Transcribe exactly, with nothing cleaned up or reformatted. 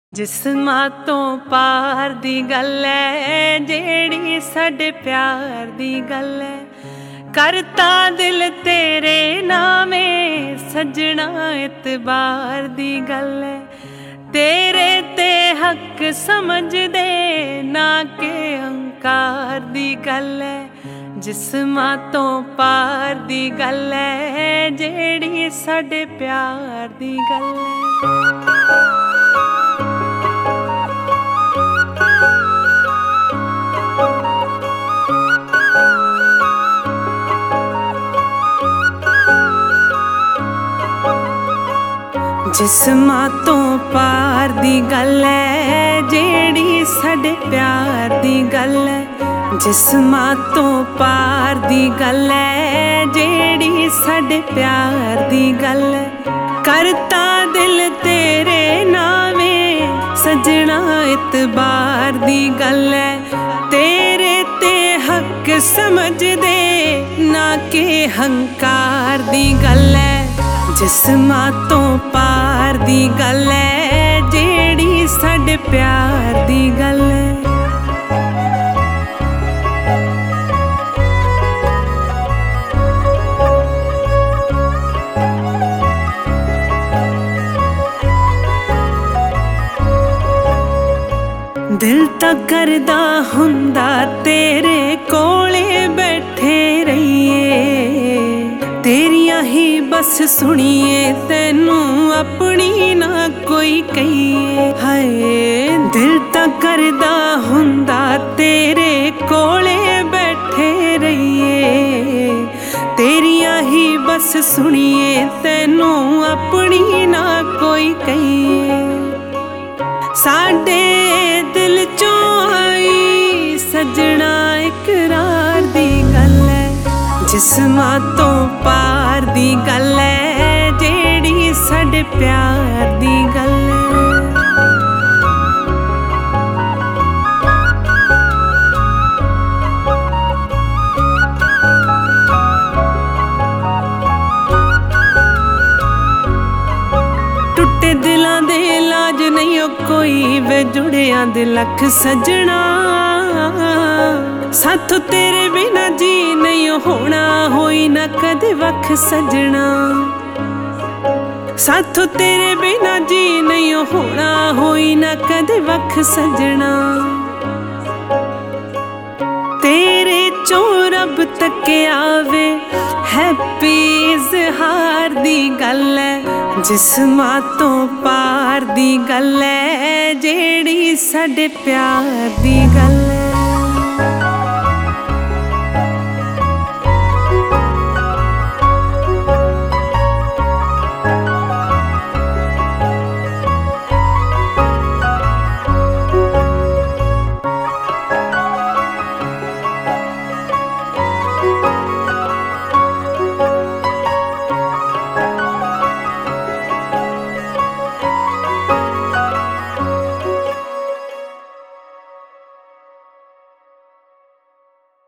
जिस्मां तो पार दी गल है जेड़ी साडे प्यार दी गल है। करता दिल तेरे नामे सजना इतबार दी गल है। तेरे ते हक समझ दे ना के अंकार दी गल है। जिस्मां तो पार दी गल है जेड़ी साडे प्यार दी गल है। जिस्मां तो पार दी गल है जेड़ी साडे प्यार दी गल है। जिस्मां तो पार दी गल है जेड़ी साडे प्यार दी गल है। करता दिल तेरे नामे सजना इतबार दी गल है। तेरे ते हक समझ दे ना के हंकार दी गल है। जिस्मां तो पार दी गल है जेड़ी साडे प्यार दी गल है। दिल तां करदा हुंदा तेरे कोले बैठे रहिए। तेरियां ही बस सुनिए तैनू अपनी ना कोई कहिए। हाय दिल तां करदा हुंदा तेरे कोले बैठे रहिए। तेरियां ही बस सुनिए तैनू अपनी ना कोई कहिए। साडे दिल चों आई सजना इकरार दी गल है। जिस्मां तो पार दी गल है जेड़ी साडे प्यार दी गल है। टुटे दिलां दे इलाज नहीं कोई वे जुड़ियां दे लख सजना। साथों तेरे बिना जी नहीं होना होई ना कदे वख सजना। साथों तेरे बिना जी नहीं होना होई ना कदे वख सजना। तेरे चों रब तके आवे हैप्पी इज़हार दी गल है। जिस्मां तो पार दी गल है जेड़ी साडे प्यार दी गल है।